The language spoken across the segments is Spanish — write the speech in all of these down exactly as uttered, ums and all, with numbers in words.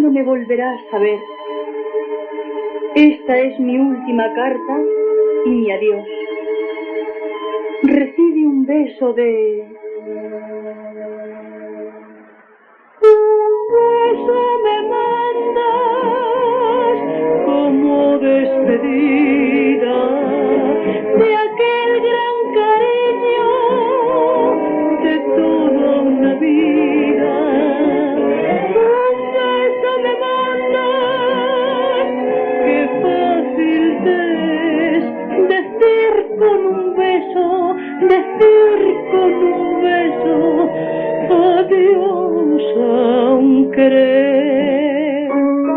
no me volverás a ver. Esta es mi última carta y mi adiós. Recibe un beso de... Un beso me mandas como despedida de aquel gran cariño de toda una vida. Un beso me mandas, qué fácil es decir con un beso, decir con un beso adiós a un querer.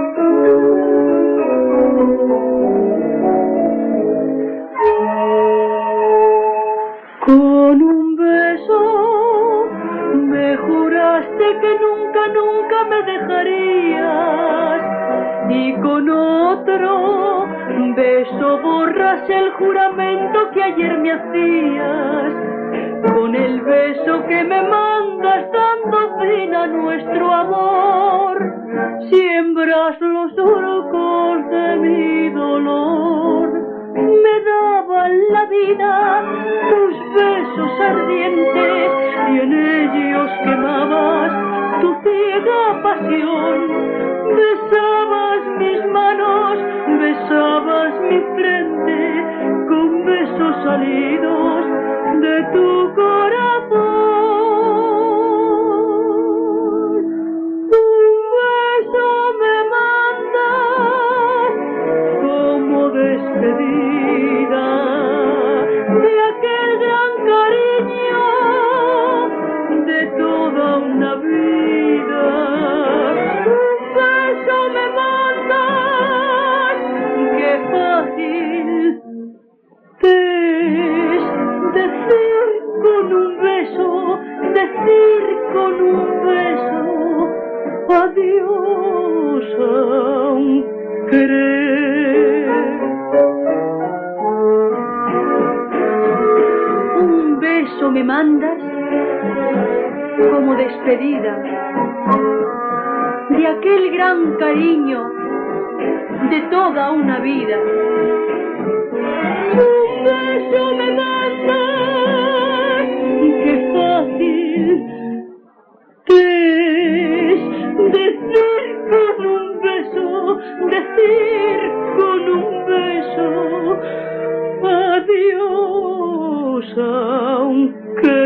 Con un beso me juraste que nunca, nunca me dejarías, y con otro beso borras el juramento que ayer me hacías. Con el beso que me mandas dando fin a nuestro amor, siembras los surcos de mi dolor. Me daban la vida tus besos ardientes, y en ellos quemabas tu ciega pasión. Besabas mis manos, besabas mi frente, con besos salidos de tu corazón. Un beso me mandas como despedida de aquel gran cariño de toda una vida. Un beso me mandas, qué fácil es decir con un beso, decir con un beso adiós a un querer. Un beso me mandas como despedida de aquel gran cariño de toda una vida. Un beso me mandas, qué fácil es decir con un beso, decir con un beso adiós aunque